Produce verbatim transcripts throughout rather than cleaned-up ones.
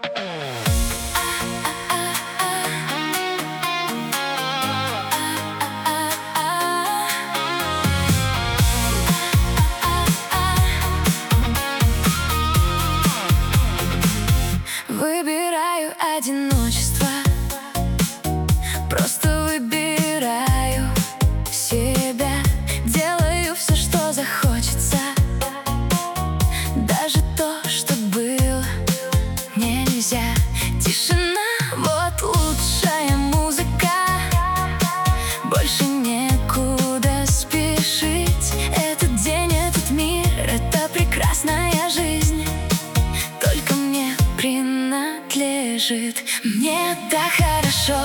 Выбираю одиночество, просто выбираю себя. Делаю все, что захочется, даже то, что было нельзя. Тишина, вот лучшая музыка. Больше некуда спешить. Этот день, этот мир, это прекрасная жизнь только мне принадлежит. Мне так хорошо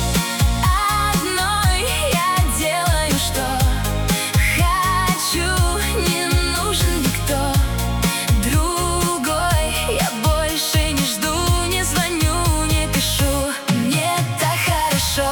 одной, я делаю, что хочу. Не нужен никто другой. Я больше не жду, не звоню, не пишу. Мне так хорошо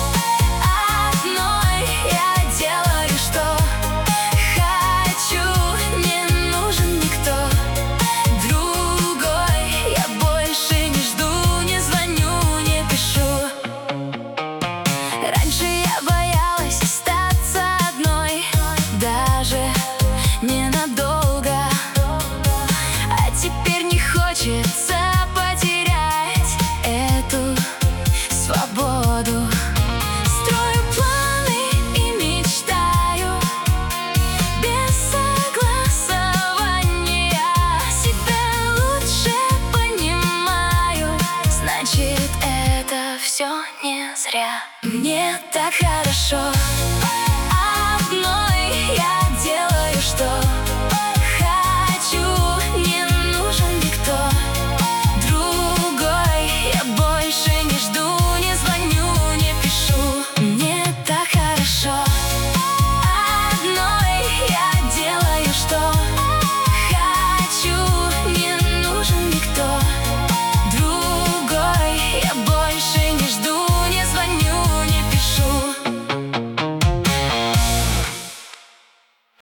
одной, я делаю, что хочу. Не нужен никто другой. Я больше не жду, не звоню, не пишу. Раньше я боялась остаться одной, даже ненадолго. А теперь не хочется потерять эту свободу. Строю планы и мечтаю без согласования. Себя лучше понимаю, значит, это все не зря. Мне так хорошо